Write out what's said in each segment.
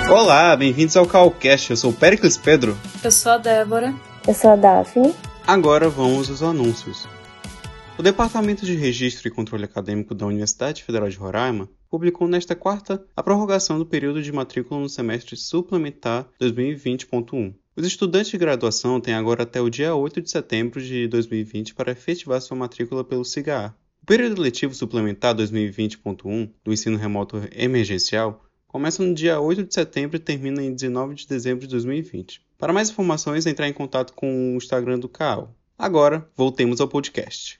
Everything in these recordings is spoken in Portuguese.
Olá, bem-vindos ao Calcast. Eu sou o Péricles Pedro. Eu sou a Débora. Eu sou a Daphne. Agora vamos aos anúncios. O Departamento de Registro e Controle Acadêmico da Universidade Federal de Roraima publicou nesta quarta a prorrogação do período de matrícula no semestre suplementar 2020.1. Os estudantes de graduação têm agora até o dia 8 de setembro de 2020 para efetivar sua matrícula pelo SIGA. O período letivo suplementar 2020.1 do ensino remoto emergencial começa no dia 8 de setembro e termina em 19 de dezembro de 2020. Para mais informações, entrar em contato com o Instagram do CAAL. Agora, voltemos ao podcast.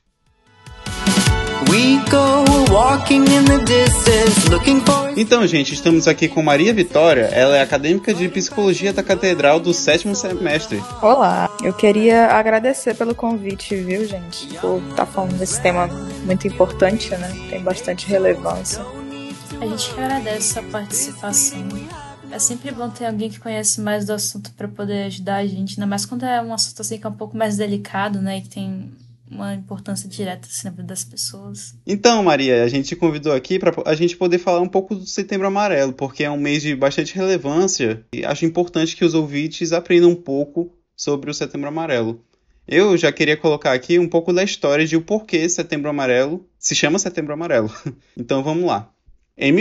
Então, gente, estamos aqui com Maria Vitória. Ela é acadêmica de Psicologia da Catedral do 7º semestre. Olá, eu queria agradecer pelo convite, viu, gente? Por estar falando desse tema muito importante, né? Tem bastante relevância. A gente que agradece a participação. É sempre bom ter alguém que conhece mais do assunto para poder ajudar a gente, ainda mais quando é um assunto assim que é um pouco mais delicado, né? E que tem uma importância direta assim, na vida das pessoas. Então, Maria, a gente te convidou aqui para a gente poder falar um pouco do Setembro Amarelo, porque é um mês de bastante relevância e acho importante que os ouvintes aprendam um pouco sobre o Setembro Amarelo. Eu já queria colocar aqui um pouco da história de o porquê Setembro Amarelo se chama Setembro Amarelo. Então, vamos lá. Em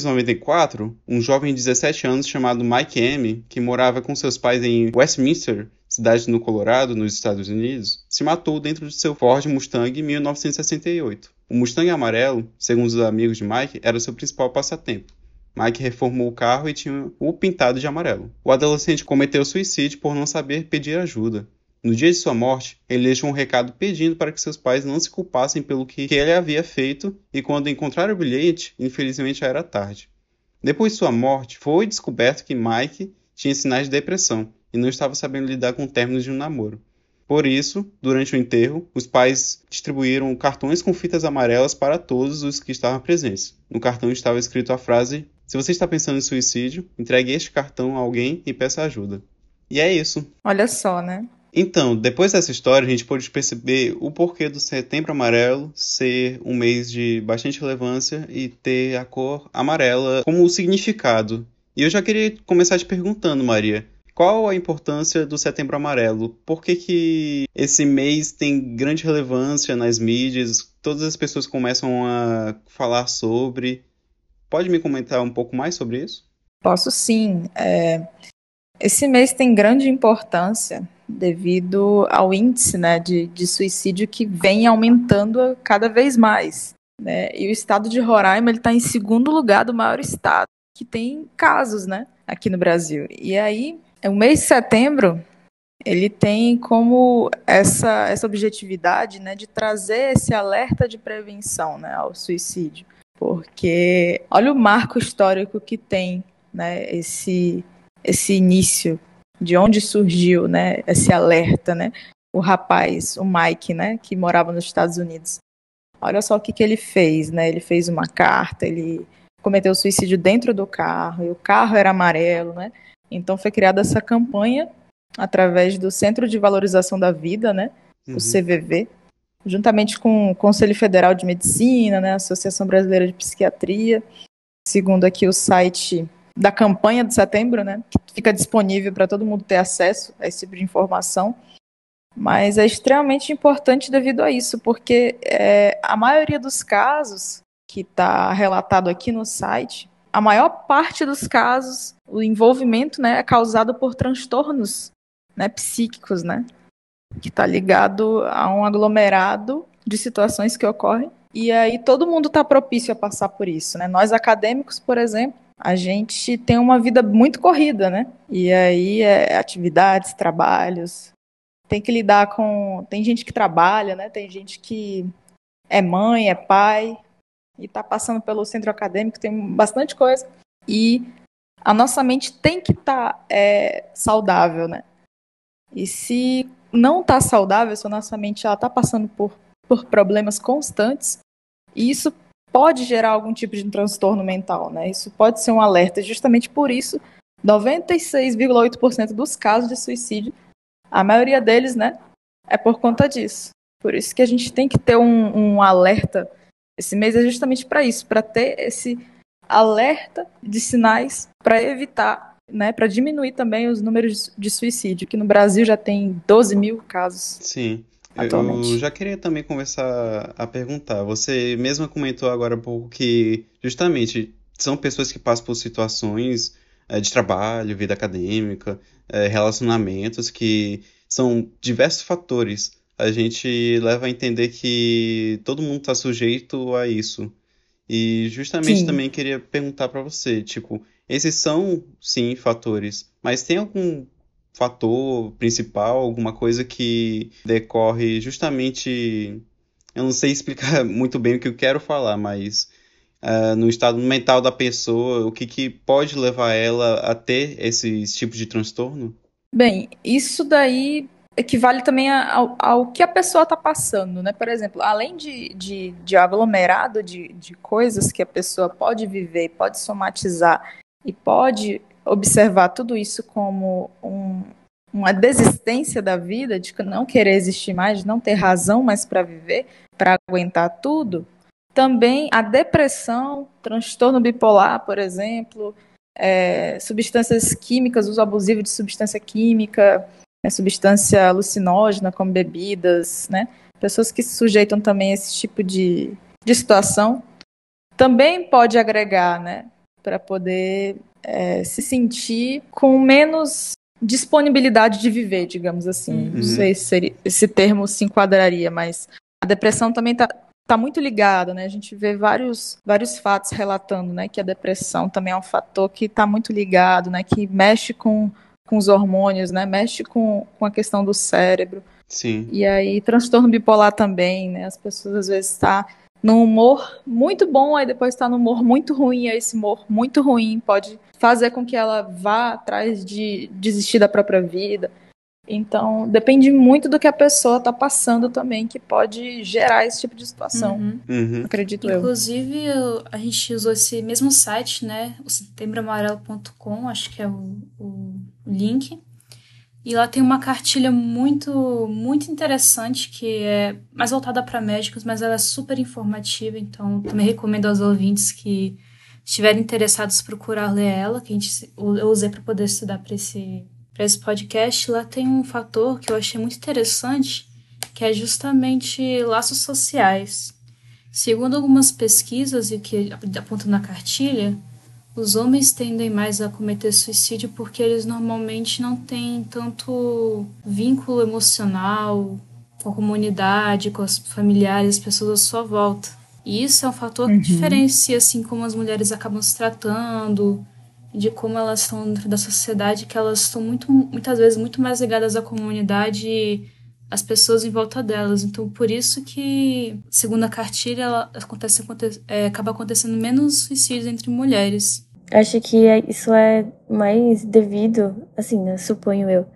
1994, um jovem de 17 anos chamado Mike M., que morava com seus pais em Westminster, cidade no Colorado, nos Estados Unidos, se matou dentro de seu Ford Mustang em 1968. O Mustang amarelo, segundo os amigos de Mike, era seu principal passatempo. Mike reformou o carro e tinha o pintado de amarelo. O adolescente cometeu suicídio por não saber pedir ajuda. No dia de sua morte, ele deixou um recado pedindo para que seus pais não se culpassem pelo que ele havia feito e quando encontraram o bilhete, infelizmente já era tarde. Depois de sua morte, foi descoberto que Mike tinha sinais de depressão e não estava sabendo lidar com o término de um namoro. Por isso, durante o enterro, os pais distribuíram cartões com fitas amarelas para todos os que estavam presentes. No cartão estava escrito a frase: "Se você está pensando em suicídio, entregue este cartão a alguém e peça ajuda." E é isso. Olha só, né? Então, depois dessa história, a gente pôde perceber o porquê do Setembro Amarelo ser um mês de bastante relevância e ter a cor amarela como significado. E eu já queria começar te perguntando, Maria, qual a importância do Setembro Amarelo? Por que esse mês tem grande relevância nas mídias? Todas as pessoas começam a falar sobre. Pode me comentar um pouco mais sobre isso? Posso sim. Esse mês tem grande importância devido ao índice, né, de suicídio que vem aumentando cada vez mais, né? E o estado de Roraima está em segundo lugar do maior estado que tem casos, né, aqui no Brasil. E aí, o mês de setembro, ele tem como essa objetividade, né, de trazer esse alerta de prevenção, né, ao suicídio. Porque olha o marco histórico que tem, né, esse início, de onde surgiu, né, esse alerta, né? O rapaz, o Mike, né, que morava nos Estados Unidos. Olha só o que ele fez, né? Ele fez uma carta, ele cometeu suicídio dentro do carro, e o carro era amarelo, né? Então foi criada essa campanha através do Centro de Valorização da Vida, né? O CVV, juntamente com o Conselho Federal de Medicina, né? A Associação Brasileira de Psiquiatria, segundo aqui o site da campanha de setembro, né, que fica disponível para todo mundo ter acesso a esse tipo de informação, mas é extremamente importante devido a isso, porque a maioria dos casos que está relatado aqui no site, a maior parte dos casos, o envolvimento, né, é causado por transtornos, né, psíquicos, né, que está ligado a um aglomerado de situações que ocorrem, e aí todo mundo está propício a passar por isso, né? Nós acadêmicos, por exemplo, a gente tem uma vida muito corrida, né? E aí atividades, trabalhos, tem que lidar com... Tem gente que trabalha, né? Tem gente que é mãe, é pai, e está passando pelo centro acadêmico, tem bastante coisa. E a nossa mente tem que estar saudável, né? E se não está saudável, se a nossa mente está passando por problemas constantes, isso pode gerar algum tipo de transtorno mental, né? Isso pode ser um alerta. Justamente por isso, 96,8% dos casos de suicídio, a maioria deles, né, é por conta disso. Por isso que a gente tem que ter um alerta. Esse mês é justamente para isso, para ter esse alerta de sinais para evitar né, para diminuir também os números de suicídio, que no Brasil já tem 12 mil casos Sim. Eu atualmente. já queria também começar a perguntar. Você mesma comentou agora há pouco que justamente são pessoas que passam por situações de trabalho, vida acadêmica, relacionamentos, que são diversos fatores. A gente leva a entender que todo mundo está sujeito a isso. E justamente Sim, também queria perguntar para você, tipo, esses são, sim, fatores, mas tem algum fator principal, alguma coisa que decorre justamente, eu não sei explicar muito bem o que eu quero falar, mas no estado mental da pessoa, o que que pode levar ela a ter esses tipos de transtorno? bem, isso daí equivale também ao que a pessoa está passando, né? Por exemplo, além de aglomerado de coisas que a pessoa pode viver, pode somatizar e pode observar tudo isso como uma desistência da vida, de não querer existir mais, de não ter razão mais para viver, para aguentar tudo, também a depressão, transtorno bipolar, por exemplo, substâncias químicas, uso abusivo de substância química, substância alucinógena, como bebidas, né? Pessoas que se sujeitam também a esse tipo de situação, também pode agregar, né? Para poder se sentir com menos disponibilidade de viver, digamos assim. Não Uhum. sei se esse termo se enquadraria, mas a depressão também está muito ligada, né? A gente vê vários fatos relatando, né, que a depressão também é um fator que está muito ligado, né, que mexe com os hormônios, né, mexe com a questão do cérebro. Sim. E aí, transtorno bipolar também, né? As pessoas às vezes estão num humor muito bom, aí depois está num humor muito ruim, e aí esse humor muito ruim pode fazer com que ela vá atrás de desistir da própria vida. Então, depende muito do que a pessoa está passando também, que pode gerar esse tipo de situação, Uhum. acredito eu. Inclusive, a gente usou esse mesmo site, né? O setembroamarelo.com, acho que é o link. E lá tem uma cartilha muito interessante, que é mais voltada para médicos, mas ela é super informativa. Então, também recomendo aos ouvintes que estiverem interessados procurar ler ela, que eu usei para poder estudar para esse podcast. Lá tem um fator que eu achei muito interessante, que é justamente laços sociais. Segundo algumas pesquisas e que apontam na cartilha, os homens tendem mais a cometer suicídio porque eles normalmente não têm tanto vínculo emocional com a comunidade, com os familiares, as pessoas à sua volta. E isso é um fator que Uhum. diferencia assim como as mulheres acabam se tratando, de como elas estão dentro da sociedade, que elas estão muitas vezes muito mais ligadas à comunidade e às pessoas em volta delas. Então, por isso que, segundo a cartilha, acaba acontecendo menos suicídios entre mulheres. Acho que isso é mais devido, assim, né, suponho eu,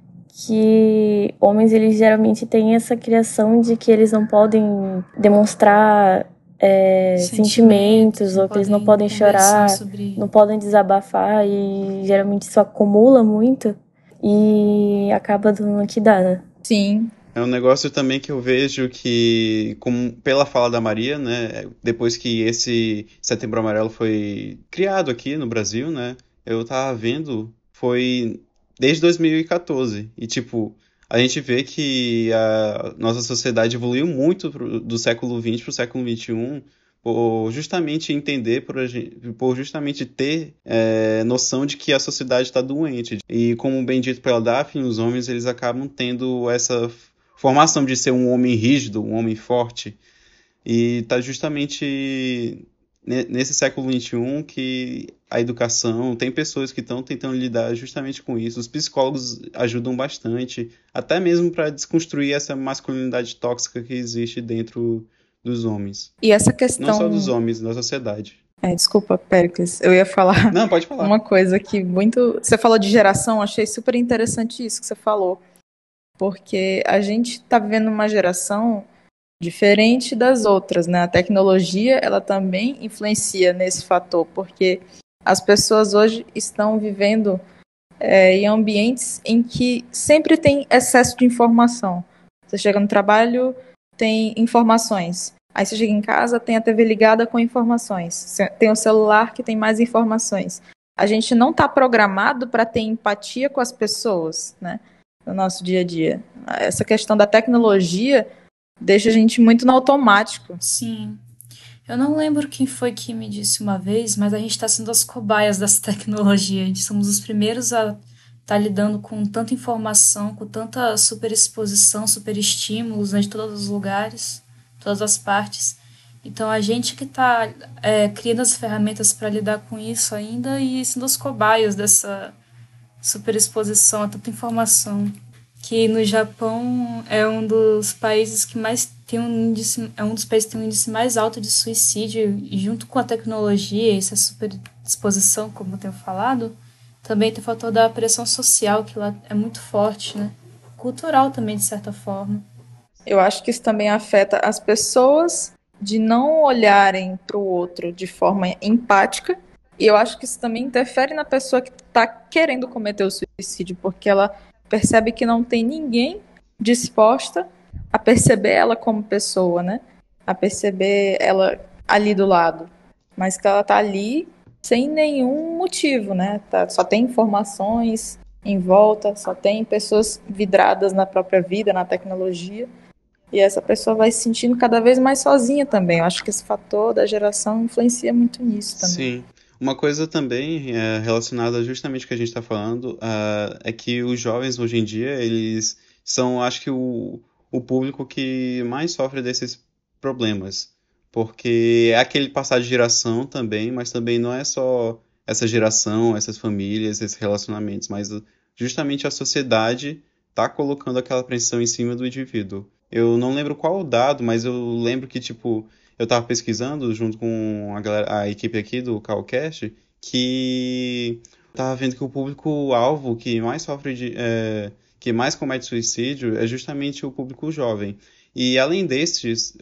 que homens, eles geralmente têm essa criação de que eles não podem demonstrar sentimentos, ou que eles não podem chorar, não podem desabafar, e geralmente isso acumula muito e acaba dando no que dá, né? Sim. É um negócio também que eu vejo que, como pela fala da Maria, né, depois que esse Setembro Amarelo foi criado aqui no Brasil, né, eu tava vendo, foi desde 2014. E, tipo, a gente vê que a nossa sociedade evoluiu muito do século XX pro século XXI, por justamente entender, por justamente ter noção de que a sociedade está doente. E como bem dito pela Daphne, os homens eles acabam tendo essa formação de ser um homem rígido, um homem forte, e está justamente nesse século XXI que a educação, tem pessoas que estão tentando lidar justamente com isso, os psicólogos ajudam bastante, até mesmo para desconstruir essa masculinidade tóxica que existe dentro dos homens. E essa Não só dos questão. homens, da sociedade. Desculpa, Péricles, eu ia falar Não, pode falar. uma coisa que muito. Você falou de geração, achei super interessante isso que você falou. Porque a gente está vivendo uma geração diferente das outras, né? A tecnologia, ela também influencia nesse fator, porque as pessoas hoje estão vivendo em ambientes em que sempre tem excesso de informação. Você chega no trabalho, tem informações. Aí você chega em casa, tem a TV ligada com informações. Tem o celular que tem mais informações. a gente não está programado para ter empatia com as pessoas, né, no nosso dia a dia. Essa questão da tecnologia deixa a gente muito no automático. Sim. Eu não lembro quem foi que me disse uma vez, mas a gente está sendo as cobaias dessa tecnologia. A gente somos os primeiros a estar lidando com tanta informação, com tanta superexposição, superestímulos, né, de todos os lugares, todas as partes. Então a gente que está criando as ferramentas para lidar com isso ainda e sendo as cobaias dessa superexposição a tanta informação. Que no Japão é um dos países que mais tem um índice, é um dos países que tem um índice mais alto de suicídio, e junto com a tecnologia, essa superexposição, como eu tenho falado, também tem o fator da pressão social, que lá é muito forte, né? Cultural também, de certa forma. Eu acho que isso também afeta as pessoas de não olharem para o outro de forma empática, e eu acho que isso também interfere na pessoa que está querendo cometer o suicídio, porque ela percebe que não tem ninguém disposta a perceber ela como pessoa, né? A perceber ela ali do lado. Mas que ela tá ali sem nenhum motivo, né? Só tem informações em volta, só tem pessoas vidradas na própria vida, na tecnologia. E essa pessoa vai se sentindo cada vez mais sozinha também. Eu acho que esse fator da geração influencia muito nisso também. Sim. Uma coisa também relacionada justamente ao que a gente está falando é que os jovens hoje em dia, eles são, acho que, o público que mais sofre desses problemas. Porque é aquele passar de geração também, mas também não é só essa geração, essas famílias, esses relacionamentos, mas justamente a sociedade está colocando aquela pressão em cima do indivíduo. Eu não lembro qual o dado, mas eu lembro que, tipo, eu estava pesquisando junto com a equipe aqui do Calcast, que estava vendo que o público-alvo que mais sofre que mais comete suicídio é justamente o público jovem. E além destes,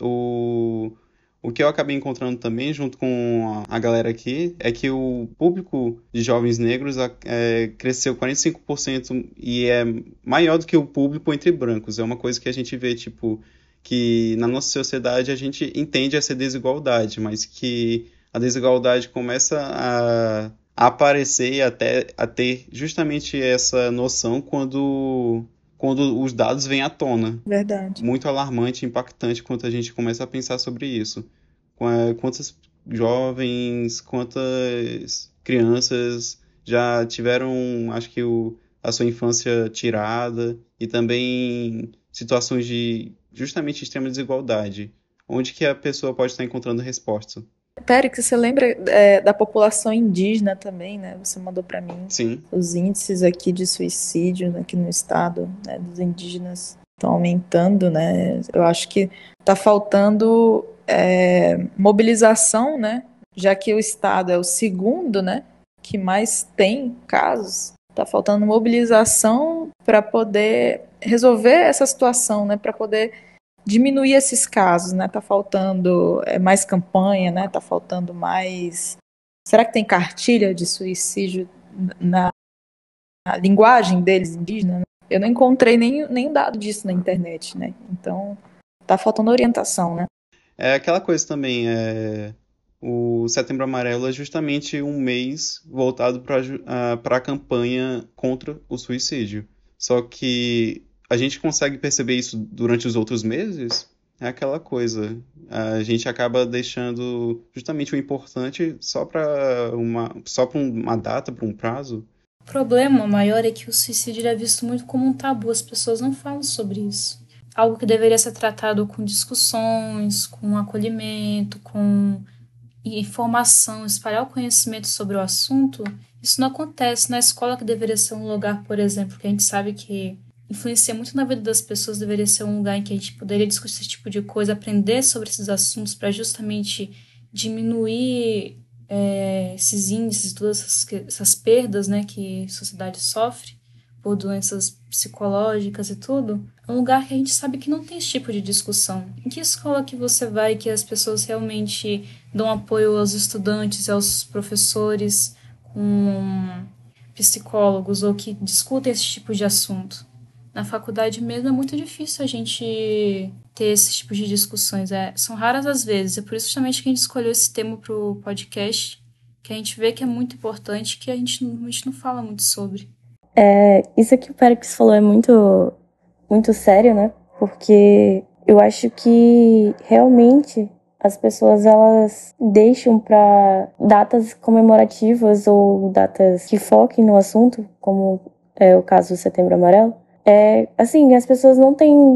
o que eu acabei encontrando também, junto com a galera aqui, é que o público de jovens negros cresceu 45% e é maior do que o público entre brancos. É uma coisa que a gente vê, tipo, que na nossa sociedade a gente entende essa desigualdade, mas que a desigualdade começa a aparecer e até a ter justamente essa noção quando os dados vêm à tona. Verdade. Muito alarmante e impactante quando a gente começa a pensar sobre isso. Quantas jovens, quantas crianças já tiveram, acho que, a sua infância tirada e também situações de justamente extrema desigualdade. Onde que a pessoa pode estar encontrando resposta? Périx, você lembra da população indígena também, né? Você mandou para mim. Sim. Os índices aqui de suicídio aqui no estado, né, dos indígenas estão aumentando, né? Eu acho que está faltando mobilização, né? Já que o estado é o segundo, né, que mais tem casos, está faltando mobilização para poder resolver essa situação, né? Para poder diminuir esses casos, né? Tá faltando mais campanha, né? Tá faltando mais. Será que tem cartilha de suicídio na linguagem deles, indígena? Né? Eu não encontrei nem dado disso na internet, né? Então tá faltando orientação, né? É aquela coisa também, o Setembro Amarelo é justamente um mês voltado para a campanha contra o suicídio. Só que a gente consegue perceber isso durante os outros meses? É aquela coisa. A gente acaba deixando justamente o importante só para uma data, para um prazo. O problema maior é que o suicídio é visto muito como um tabu, as pessoas não falam sobre isso. Algo que deveria ser tratado com discussões, com acolhimento, com informação, espalhar o conhecimento sobre o assunto, isso não acontece na escola, que deveria ser um lugar, por exemplo, que a gente sabe que influencia muito na vida das pessoas, deveria ser um lugar em que a gente poderia discutir esse tipo de coisa, aprender sobre esses assuntos para justamente diminuir esses índices, todas essas perdas, né, que a sociedade sofre por doenças psicológicas e tudo. É um lugar que a gente sabe que não tem esse tipo de discussão. Em que escola que você vai que as pessoas realmente dão apoio aos estudantes e aos professores com psicólogos ou que discutem esse tipo de assunto? Na faculdade mesmo é muito difícil a gente ter esse tipo de discussões. São raras as vezes. É por isso justamente que a gente escolheu esse tema para o podcast. que a gente vê que é muito importante, que a gente não fala muito sobre. Isso que o Périx falou é muito, muito sério, né? Porque eu acho que realmente as pessoas elas deixam para datas comemorativas ou datas que foquem no assunto, como é o caso do Setembro Amarelo. Assim, as pessoas não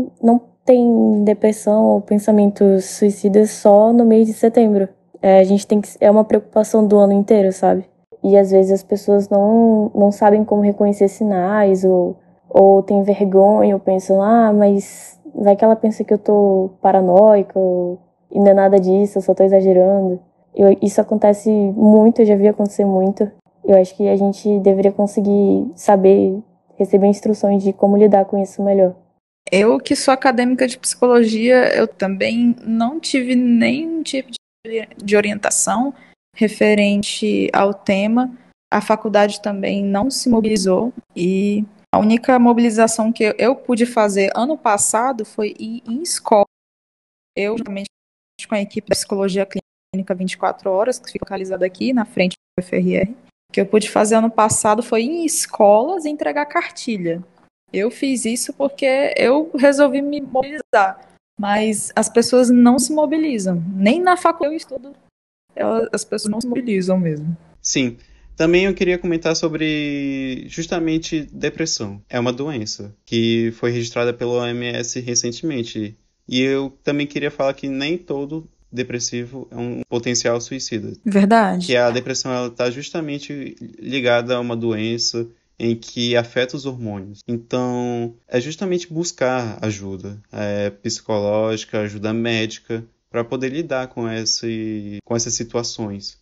têm depressão ou pensamentos suicidas só no mês de setembro. A gente é uma preocupação do ano inteiro, sabe? E às vezes as pessoas não sabem como reconhecer sinais ou têm vergonha ou pensam, mas vai que ela pensa que eu tô paranoica e não é nada disso, eu só tô exagerando. Isso acontece muito, eu já vi acontecer muito. Eu acho que a gente deveria conseguir saber, receber instruções de como lidar com isso melhor. Eu, que sou acadêmica de psicologia, eu também não tive nenhum tipo de orientação referente ao tema. A faculdade também não se mobilizou e a única mobilização que eu pude fazer ano passado foi ir em escola. Eu, juntamente com a equipe da Psicologia Clínica 24 Horas, que fica localizada aqui na frente do UFRR, o que eu pude fazer ano passado foi ir em escolas e entregar cartilha. Eu fiz isso porque eu resolvi me mobilizar, mas as pessoas não se mobilizam. Nem na faculdade eu estudo, as pessoas não se mobilizam mesmo. Sim. Também eu queria comentar sobre justamente depressão. É uma doença que foi registrada pela OMS recentemente. E eu também queria falar que nem todo depressivo é um potencial suicida. Verdade. Que a depressão está justamente ligada a uma doença em que afeta os hormônios. Então, é justamente buscar ajuda psicológica, ajuda médica, para poder lidar com essas situações.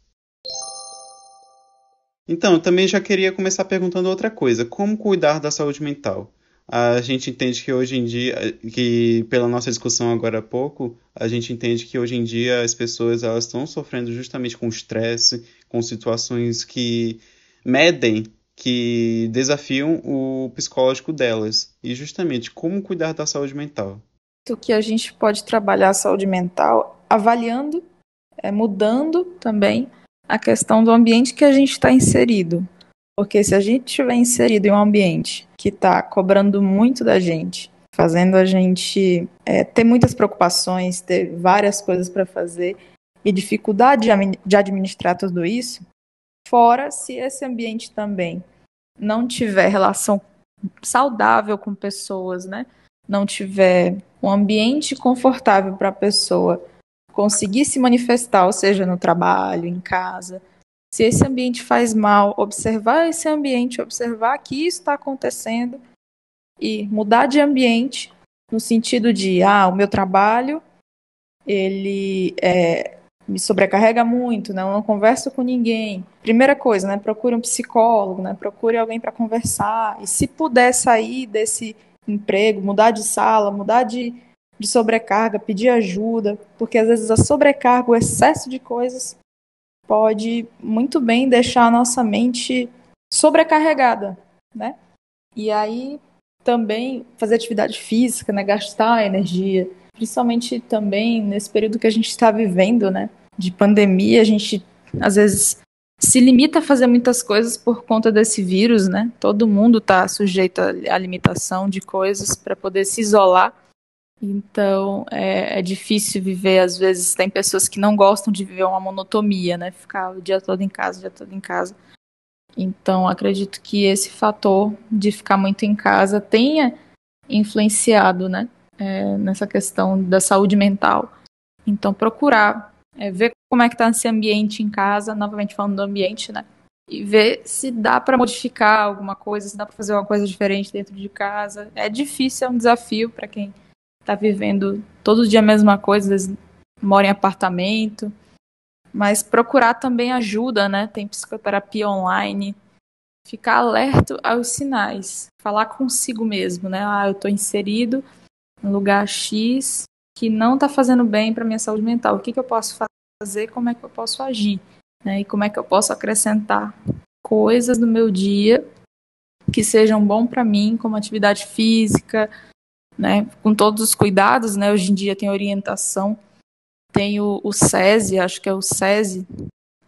Então, eu também já queria começar perguntando outra coisa. Como cuidar da saúde mental? A gente entende que hoje em dia, que pela nossa discussão agora há pouco, a gente entende que hoje em dia as pessoas elas estão sofrendo justamente com estresse, com situações que medem, que desafiam o psicológico delas. E justamente, como cuidar da saúde mental? O que a gente pode trabalhar a saúde mental avaliando, mudando também a questão do ambiente que a gente está inserido. Porque se a gente estiver inserido em um ambiente que está cobrando muito da gente, fazendo a gente ter muitas preocupações, ter várias coisas para fazer e dificuldade de administrar tudo isso, fora se esse ambiente também não tiver relação saudável com pessoas, né? Não tiver um ambiente confortável para a pessoa conseguir se manifestar, ou seja, no trabalho, em casa. Se esse ambiente faz mal, observar esse ambiente, observar que isso está acontecendo e mudar de ambiente no sentido de, o meu trabalho, ele me sobrecarrega muito, né? Eu não converso com ninguém. Primeira coisa, né? Procure um psicólogo, né? Procure alguém para conversar. E se puder sair desse emprego, mudar de sala, mudar de sobrecarga, pedir ajuda, porque às vezes a sobrecarga, o excesso de coisas pode muito bem deixar a nossa mente sobrecarregada, né? E aí também fazer atividade física, né? Gastar energia, principalmente também nesse período que a gente está vivendo, né? De pandemia, a gente às vezes se limita a fazer muitas coisas por conta desse vírus, né? Todo mundo está sujeito à limitação de coisas para poder se isolar. Então, é difícil viver, às vezes, tem pessoas que não gostam de viver uma monotonia, né? Ficar o dia todo em casa, o dia todo em casa. Então, acredito que esse fator de ficar muito em casa tenha influenciado, né? Nessa questão da saúde mental. Então, procurar ver como é que está esse ambiente em casa, novamente falando do ambiente, né? E ver se dá para modificar alguma coisa, se dá para fazer uma coisa diferente dentro de casa. É difícil, é um desafio para quem está vivendo todo dia a mesma coisa, às vezes mora em apartamento, mas procurar também ajuda, né? Tem psicoterapia online, ficar alerta aos sinais, falar consigo mesmo, né? Eu estou inserido no lugar X que não está fazendo bem para minha saúde mental. O que eu posso fazer? Como é que eu posso agir? Né? E como é que eu posso acrescentar coisas no meu dia que sejam bom para mim, como atividade física, né, com todos os cuidados, né, hoje em dia tem orientação, tem o SESI, acho que é o SESI,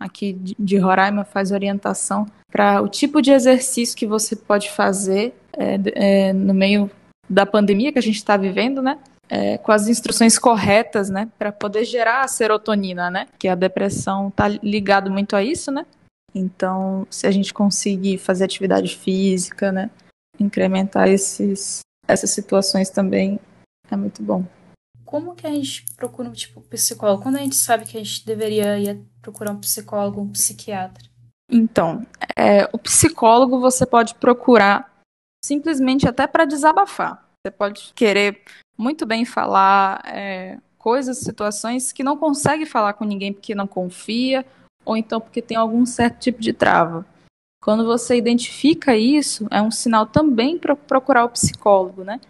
aqui de Roraima faz orientação para o tipo de exercício que você pode fazer no meio da pandemia que a gente está vivendo, né? Com as instruções corretas, né? Para poder gerar a serotonina, né? Que a depressão está ligado muito a isso, né? Então, se a gente conseguir fazer atividade física, né? Incrementar essas situações também é muito bom. Como que a gente procura um psicólogo? Quando a gente sabe que a gente deveria ir procurar um psicólogo, um psiquiatra? Então, o psicólogo você pode procurar simplesmente até para desabafar. Você pode querer muito bem falar coisas, situações que não consegue falar com ninguém porque não confia, ou então porque tem algum certo tipo de trava. Quando você identifica isso, é um sinal também para procurar o psicólogo, né?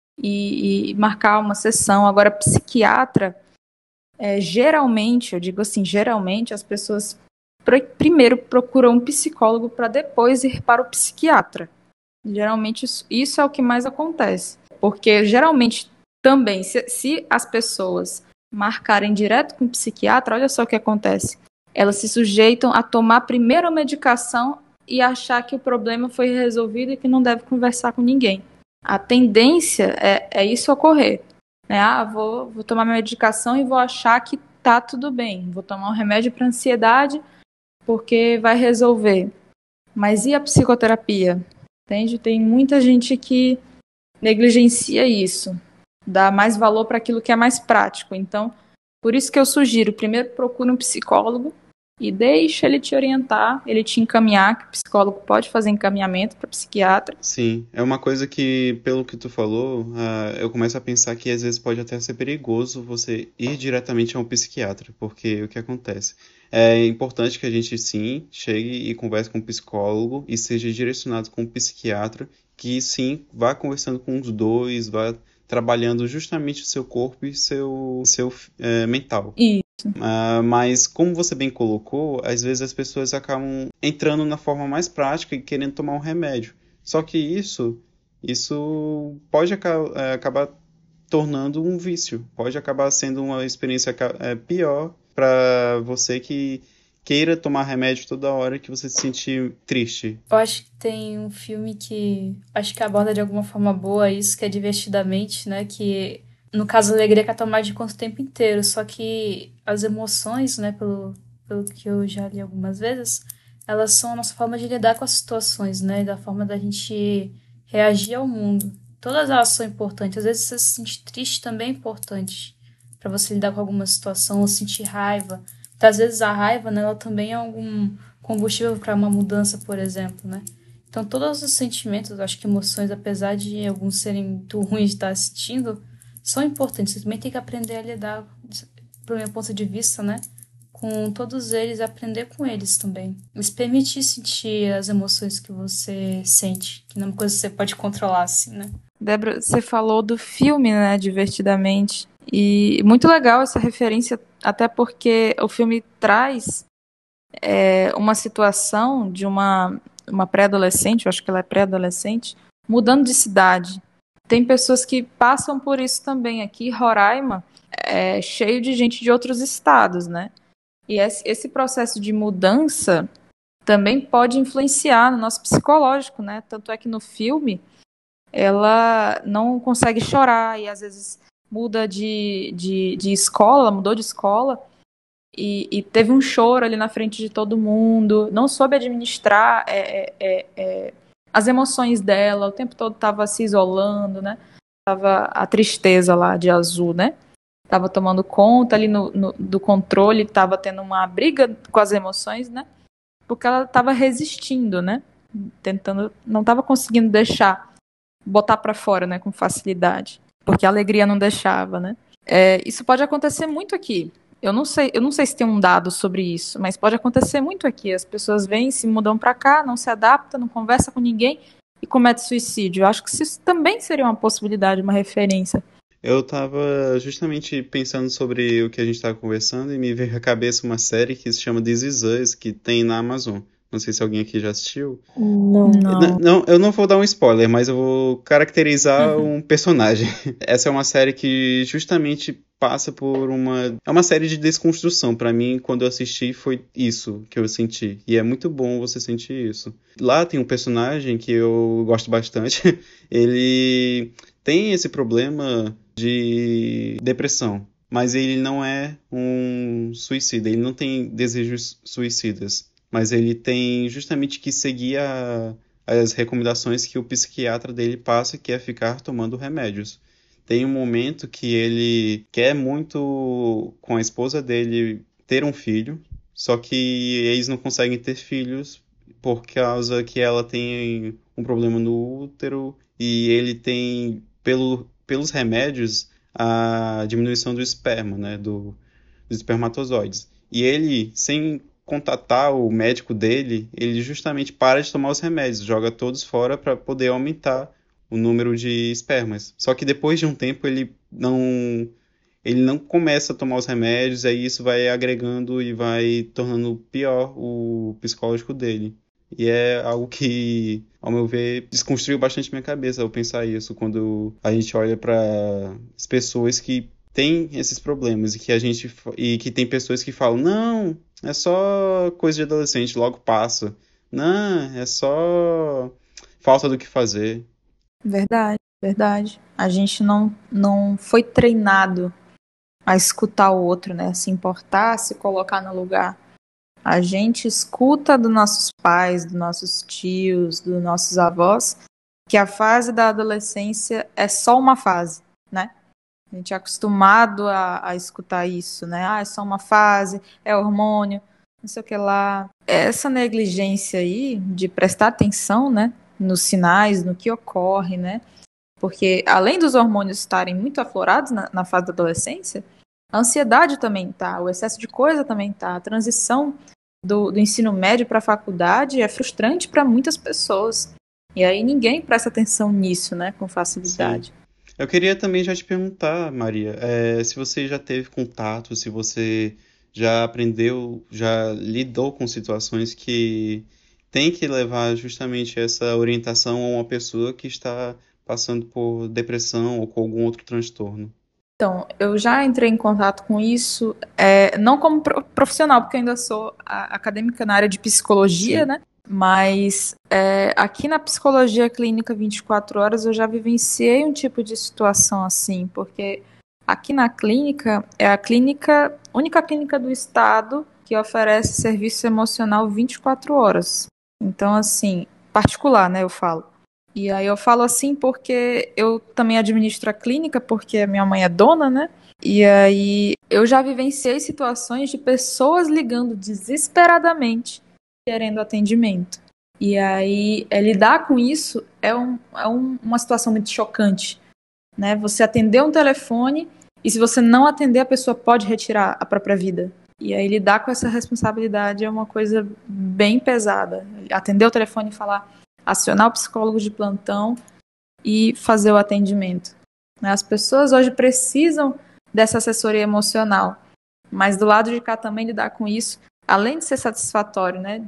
E marcar uma sessão. Agora, psiquiatra, geralmente, eu digo assim, geralmente as pessoas primeiro procuram um psicólogo para depois ir para o psiquiatra. Geralmente isso é o que mais acontece. Porque geralmente também, se as pessoas marcarem direto com o psiquiatra, olha só o que acontece. Elas se sujeitam a tomar primeiro a medicação e achar que o problema foi resolvido e que não deve conversar com ninguém. A tendência é isso ocorrer. Né? Vou tomar minha medicação e vou achar que tá tudo bem. Vou tomar um remédio para ansiedade porque vai resolver. Mas e a psicoterapia? Entende? Tem muita gente que negligencia isso. Dá mais valor para aquilo que é mais prático. Então, por isso que eu sugiro, primeiro procure um psicólogo e deixa ele te orientar, ele te encaminhar, que o psicólogo pode fazer encaminhamento para psiquiatra. Sim, é uma coisa que, pelo que tu falou, eu começo a pensar que às vezes pode até ser perigoso você ir diretamente a um psiquiatra, porque o que acontece? É importante que a gente, sim, chegue e converse com um psicólogo e seja direcionado com um psiquiatra, que, sim, vá conversando com os dois, vá trabalhando justamente o seu corpo e seu mental. Isso. Mas, como você bem colocou, às vezes as pessoas acabam entrando na forma mais prática e querendo tomar um remédio. Só que isso pode acabar tornando um vício, pode acabar sendo uma experiência pior para você que queira tomar remédio toda hora que você se sentir triste. Eu acho que tem um filme que acho que aborda de alguma forma boa isso, que é Divertidamente, né? Que, no caso, a alegria quer tomar de conta o tempo inteiro, só que as emoções, né, pelo que eu já li algumas vezes, elas são a nossa forma de lidar com as situações, né? Da forma da gente reagir ao mundo. Todas elas são importantes. Às vezes você se sentir triste também é importante para você lidar com alguma situação, ou sentir raiva. Então, às vezes a raiva, né, ela também é algum combustível para uma mudança, por exemplo, né? Então, todos os sentimentos, acho que emoções, apesar de alguns serem muito ruins de estar assistindo, são importantes. Você também tem que aprender a lidar, do meu ponto de vista, né, com todos eles, aprender com eles também. E se permitir sentir as emoções que você sente, que não é uma coisa que você pode controlar, assim, né? Débora, você falou do filme, né, Divertidamente, e muito legal essa referência, até porque o filme traz uma situação de uma pré-adolescente, eu acho que ela é pré-adolescente, mudando de cidade. Tem pessoas que passam por isso também. Aqui, Roraima é cheio de gente de outros estados, né? E esse processo de mudança também pode influenciar no nosso psicológico, né? Tanto é que no filme ela não consegue chorar e às vezes muda de escola, mudou de escola e teve um choro ali na frente de todo mundo, não soube administrar as emoções dela, o tempo todo estava se isolando, né? Tava a tristeza lá de Azul, né? Tava tomando conta ali do controle, tava tendo uma briga com as emoções, né? Porque ela tava resistindo, né? Tentando, não tava conseguindo botar para fora, né, com facilidade, porque a alegria não deixava, né? Isso pode acontecer muito aqui. Eu não sei se tem um dado sobre isso, mas pode acontecer muito aqui. As pessoas vêm, se mudam para cá, não se adaptam, não conversam com ninguém e cometem suicídio. Eu acho que isso também seria uma possibilidade, uma referência. Eu tava justamente pensando sobre o que a gente tava conversando e me veio à cabeça uma série que se chama This Is Us, que tem na Amazon. Não sei se alguém aqui já assistiu. Não. Não, eu não vou dar um spoiler, mas eu vou caracterizar um personagem. Essa é uma série que justamente passa por uma... É uma série de desconstrução. Pra mim, quando eu assisti, foi isso que eu senti. E é muito bom você sentir isso. Lá tem um personagem que eu gosto bastante. Ele tem esse problema de depressão. Mas ele não é um suicida. Ele não tem desejos suicidas. Mas ele tem justamente que seguir as recomendações que o psiquiatra dele passa, que é ficar tomando remédios. Tem um momento que ele quer muito, com a esposa dele, ter um filho, só que eles não conseguem ter filhos por causa que ela tem um problema no útero e ele tem, pelos remédios, a diminuição do esperma, né, dos espermatozoides. E ele, sem contatar o médico dele, ele justamente para de tomar os remédios, joga todos fora para poder aumentar o número de espermas. Só que depois de um tempo ele não começa a tomar os remédios, aí isso vai agregando e vai tornando pior o psicológico dele. E é algo que, ao meu ver, desconstruiu bastante minha cabeça ao pensar isso, quando a gente olha para as pessoas que têm esses problemas e que tem pessoas que falam, não, é só coisa de adolescente, logo passa. Não, é só falta do que fazer. Verdade, verdade. A gente não foi treinado a escutar o outro, né? A se importar, a se colocar no lugar. A gente escuta dos nossos pais, dos nossos tios, dos nossos avós, que a fase da adolescência é só uma fase, né? A gente é acostumado a escutar isso, né? Ah, é só uma fase, é hormônio, não sei o que lá. Essa negligência aí de prestar atenção, né? Nos sinais, no que ocorre, né? Porque além dos hormônios estarem muito aflorados na fase da adolescência, a ansiedade também tá, o excesso de coisa também tá, a transição do ensino médio para a faculdade é frustrante para muitas pessoas. E aí ninguém presta atenção nisso, né, com facilidade. Sim. Eu queria também já te perguntar, Maria, se você já teve contato, se você já aprendeu, já lidou com situações que tem que levar justamente essa orientação a uma pessoa que está passando por depressão ou com algum outro transtorno. Então, eu já entrei em contato com isso, não como profissional, porque eu ainda sou acadêmica na área de psicologia, Sim. né? Mas aqui na psicologia clínica 24 horas eu já vivenciei um tipo de situação assim, porque aqui na clínica é a única clínica do estado que oferece serviço emocional 24 horas. Então, assim, particular, né, eu falo. E aí eu falo assim porque eu também administro a clínica, porque a minha mãe é dona, né? E aí eu já vivenciei situações de pessoas ligando desesperadamente querendo atendimento. E aí lidar com isso é uma situação muito chocante, né? Você atender um telefone e se você não atender, a pessoa pode retirar a própria vida. E aí lidar com essa responsabilidade é uma coisa bem pesada. Atender o telefone e falar, acionar o psicólogo de plantão e fazer o atendimento. As pessoas hoje precisam dessa assessoria emocional, mas do lado de cá também lidar com isso, além de ser satisfatório, né,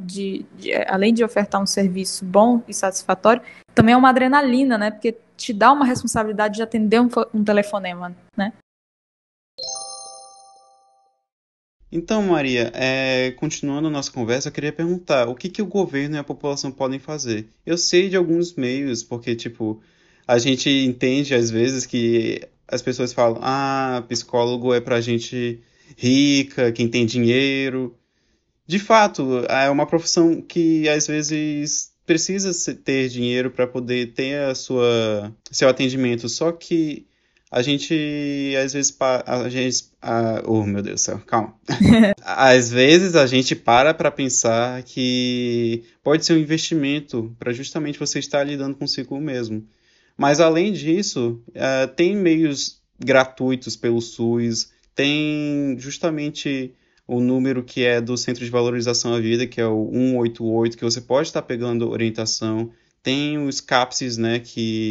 além de ofertar um serviço bom e satisfatório, também é uma adrenalina, né, porque te dá uma responsabilidade de atender um telefonema, né. Então, Maria, continuando a nossa conversa, eu queria perguntar, o que que o governo e a população podem fazer? Eu sei de alguns meios, porque, tipo, a gente entende às vezes que as pessoas falam, psicólogo é pra gente rica, quem tem dinheiro. De fato, é uma profissão que às vezes precisa ter dinheiro para poder ter seu atendimento, só que a gente às vezes oh meu Deus do céu, calma. Às vezes a gente para pensar que pode ser um investimento para justamente você estar lidando consigo mesmo. Mas além disso, tem meios gratuitos pelo SUS, tem justamente o número que é do Centro de Valorização à Vida, que é o 188, que você pode estar pegando orientação. Tem os CAPSs, né, que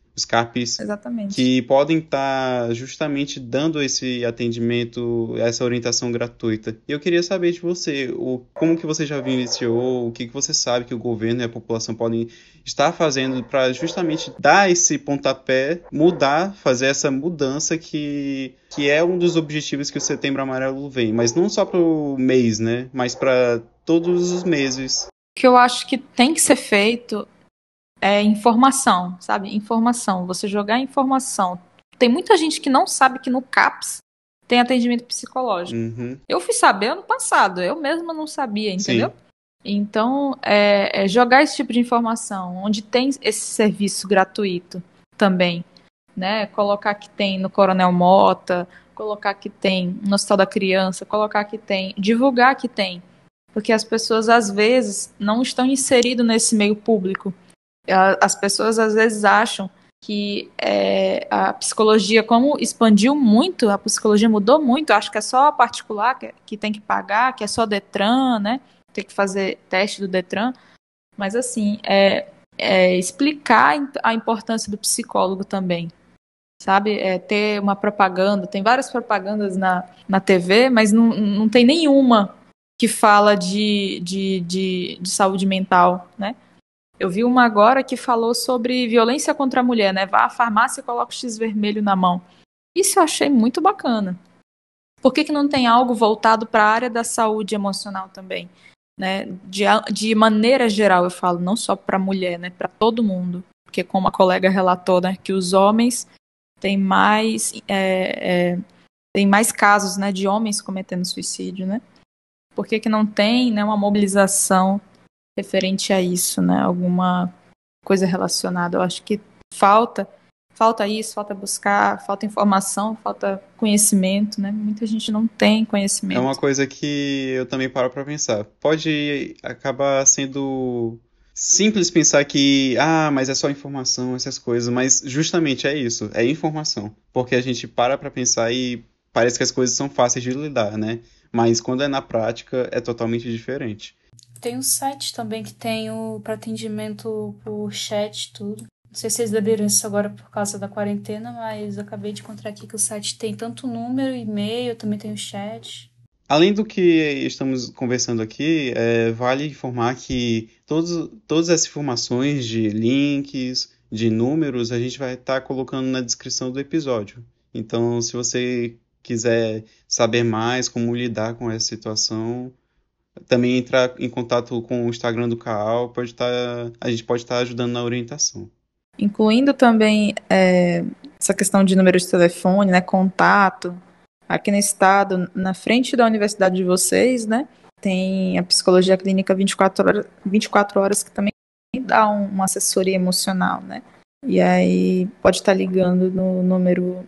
os CAPs, Exatamente. que podem estar justamente dando esse atendimento, essa orientação gratuita. E eu queria saber de você, como que você já vivenciou, o que você sabe que o governo e a população podem estar fazendo para justamente dar esse pontapé, mudar, fazer essa mudança que é um dos objetivos que o Setembro Amarelo vem, mas não só para o mês, né, mas para todos os meses. O que eu acho que tem que ser feito é informação, sabe? Informação. Você jogar informação. Tem muita gente que não sabe que no CAPS tem atendimento psicológico. Uhum. Eu fui saber ano passado, eu mesma não sabia, entendeu? Sim. Então, jogar esse tipo de informação, onde tem esse serviço gratuito também, né? Colocar que tem no Coronel Mota, colocar que tem no Hospital da Criança, colocar que tem, divulgar que tem, porque as pessoas às vezes não estão inseridas nesse meio público. As pessoas às vezes acham que a psicologia, como expandiu muito, a psicologia mudou muito, acho que é só a particular que tem que pagar, que é só Detran, né? Tem que fazer teste do Detran. Mas assim, explicar a importância do psicólogo também, sabe? Ter uma propaganda, tem várias propagandas na TV, mas não tem nenhuma que fala de saúde mental, né? Eu vi uma agora que falou sobre violência contra a mulher, né? Vá à farmácia e coloca o X vermelho na mão. Isso eu achei muito bacana. Por que não tem algo voltado para a área da saúde emocional também? Né? De maneira geral, eu falo, não só para a mulher, né? Para todo mundo. Porque como a colega relatou, né? Que os homens têm mais, tem mais casos, né? De homens cometendo suicídio, né? Por que não tem, né, uma mobilização referente a isso, né? Alguma coisa relacionada. Eu acho que falta isso, falta buscar, falta informação, falta conhecimento, né? Muita gente não tem É uma conhecimento. coisa que eu também paro para pensar. Pode acabar sendo simples pensar que, mas é só informação, essas coisas, mas justamente é isso, é informação. Porque a gente para pensar e parece que as coisas são fáceis de lidar, né? Mas quando é na prática, é totalmente diferente. Tem um site também que tem para atendimento por chat, tudo. Não sei se vocês abriram isso agora por causa da quarentena, mas eu acabei de encontrar aqui que o site tem tanto número, e-mail, também tem o chat. Além do que estamos conversando aqui, vale informar que todas essas informações de links, de números, a gente vai estar colocando na descrição do episódio. Então, se você quiser saber mais como lidar com essa situação, também entrar em contato com o Instagram do CAAL, a gente pode estar ajudando na orientação. Incluindo também essa questão de número de telefone, né? Contato. Aqui no estado, na frente da universidade de vocês, né? Tem a psicologia clínica 24 horas que também dá uma assessoria emocional, né? E aí pode estar ligando no número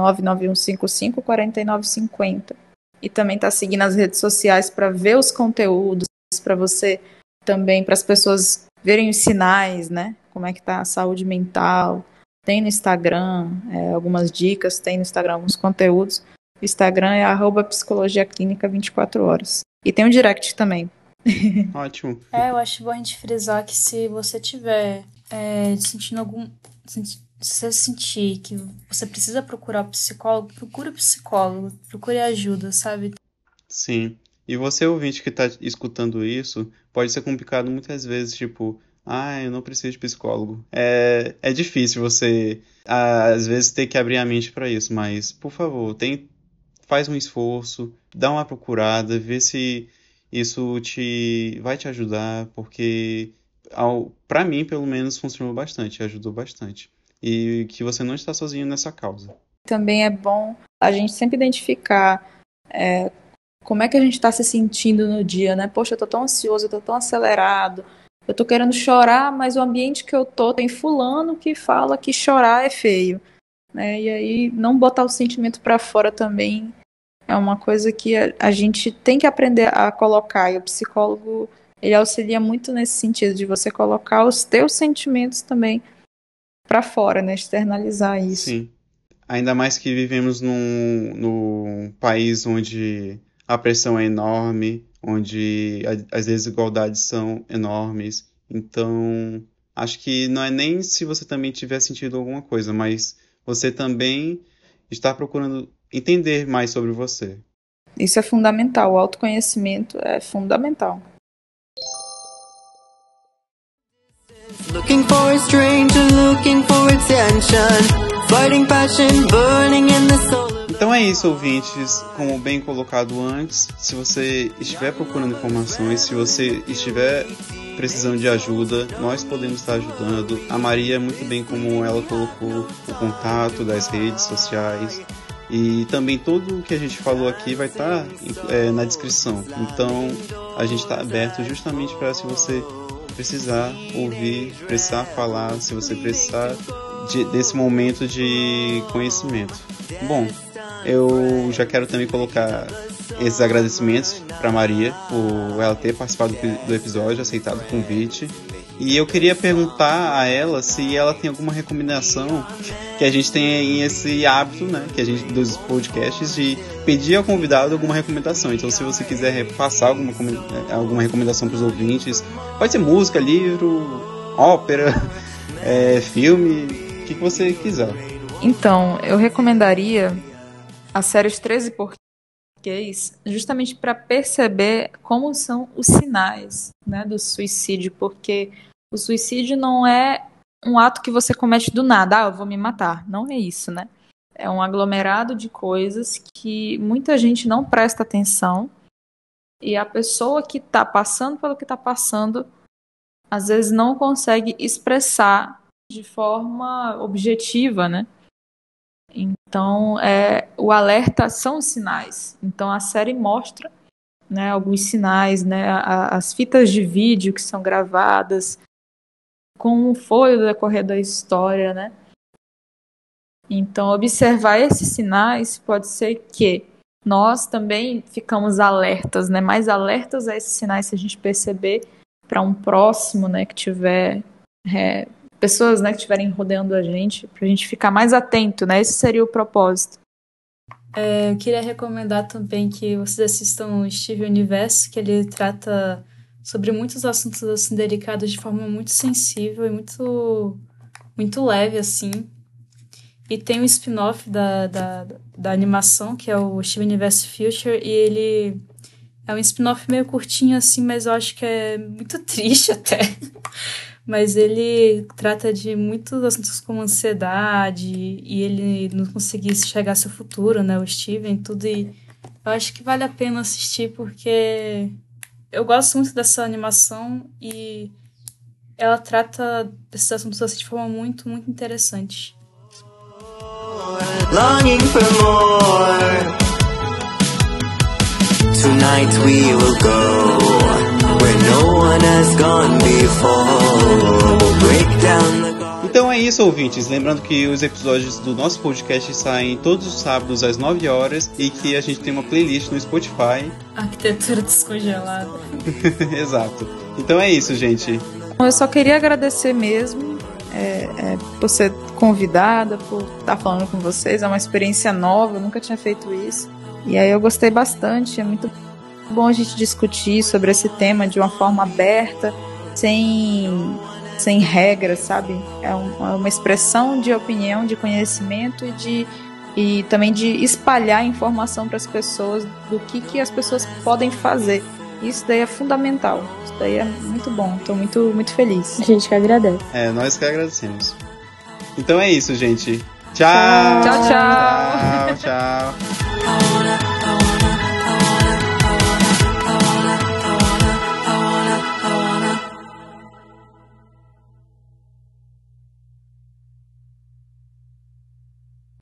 99155 4950. E também está seguindo as redes sociais para ver os conteúdos, para você também, para as pessoas verem os sinais, né? Como é que tá a saúde mental. Tem no Instagram algumas dicas, tem no Instagram alguns conteúdos. O Instagram é @psicologiaclínica 24 horas. E tem um direct também. Ótimo. Eu acho bom a gente frisar que se você tiver sentindo se você sentir que você precisa procurar um psicólogo, procure um psicólogo, procure ajuda, sabe? Sim. E você, ouvinte que está escutando isso, pode ser complicado muitas vezes, tipo, eu não preciso de psicólogo. É difícil você, às vezes, ter que abrir a mente para isso, mas, por favor, faz um esforço, dá uma procurada, vê se isso vai te ajudar, porque, para mim, pelo menos, funcionou bastante, ajudou bastante. E que você não está sozinho nessa causa. Também é bom a gente sempre identificar como é que a gente está se sentindo no dia, né? Poxa, eu tô tão ansioso, eu tô tão acelerado, eu tô querendo chorar, mas o ambiente que eu tô tem fulano que fala que chorar é feio, né? E aí não botar o sentimento para fora também é uma coisa que a gente tem que aprender a colocar, e o psicólogo, ele auxilia muito nesse sentido de você colocar os teus sentimentos também para fora, né? Externalizar isso. Sim. Ainda mais que vivemos num país onde a pressão é enorme, onde as desigualdades são enormes. Então, Acho que não é nem se você também tiver sentido alguma coisa, mas você também está procurando entender mais sobre você. Isso é fundamental, o autoconhecimento é fundamental. Looking for a stranger, looking for attention, fighting passion, burning in the soul. Então é isso, ouvintes. Como bem colocado antes, se você estiver procurando informações, se você estiver precisando de ajuda, nós podemos estar ajudando. A Maria, muito bem como ela colocou o contato das redes sociais. E também tudo o que a gente falou aqui vai estar na descrição. Então a gente está aberto justamente para, se você precisar ouvir, precisar falar, se você precisar desse momento de conhecimento. Bom, eu já quero também colocar esses agradecimentos para Maria por ela ter participado do episódio, aceitado o convite. E eu queria perguntar a ela se ela tem alguma recomendação, que a gente tem esse hábito, né, que a gente dos podcasts, de pedir ao convidado alguma recomendação. Então, se você quiser passar alguma recomendação para os ouvintes, pode ser música, livro, ópera, filme, o que você quiser. Então, eu recomendaria a série Os 13 Porquês, justamente para perceber como são os sinais, né, do suicídio, porque o suicídio não é um ato que você comete do nada, eu vou me matar. Não é isso, né? É um aglomerado de coisas que muita gente não presta atenção, e a pessoa que está passando pelo que está passando, às vezes não consegue expressar de forma objetiva, né? Então, o alerta são os sinais. Então, a série mostra, né, alguns sinais, né, as fitas de vídeo que são gravadas, como foi o decorrer da história, né? Então, observar esses sinais pode ser que nós também ficamos alertas, né? Mais alertas a esses sinais se a gente perceber para um próximo, né, que tiver pessoas, né, que estiverem rodeando a gente, para a gente ficar mais atento, né? Esse seria o propósito. Eu queria recomendar também que vocês assistam o Steven Universe, que ele trata sobre muitos assuntos assim delicados de forma muito sensível e muito leve, assim. E tem um spin-off da animação, que é o Steven Universe Future, e ele é um spin-off meio curtinho, assim, mas eu acho que é muito triste até. Mas ele trata de muitos assuntos como ansiedade, e ele não conseguir enxergar seu futuro, né? O Steven, tudo. E eu acho que vale a pena assistir, porque eu gosto muito dessa animação e ela trata desses assuntos assim, de forma muito, muito interessante. Longing for more. Tonight we will go where no one has gone before. We'll break down the garden. Então é isso, ouvintes. Lembrando que os episódios do nosso podcast saem todos os sábados às 9 horas e que a gente tem uma playlist no Spotify. Arquitetura descongelada. Exato. Então é isso, gente. Eu só queria agradecer mesmo por ser convidada, por estar falando com vocês. É uma experiência nova, eu nunca tinha feito isso. E aí eu gostei bastante. É muito bom a gente discutir sobre esse tema de uma forma aberta, sem regras, sabe? É uma expressão de opinião, de conhecimento e também de espalhar informação para as pessoas do que as pessoas podem fazer. Isso daí é fundamental. Isso daí é muito bom. Estou muito, muito feliz. A gente que agradece. Nós que agradecemos. Então é isso, gente. Tchau! Tchau, tchau! Tchau, tchau!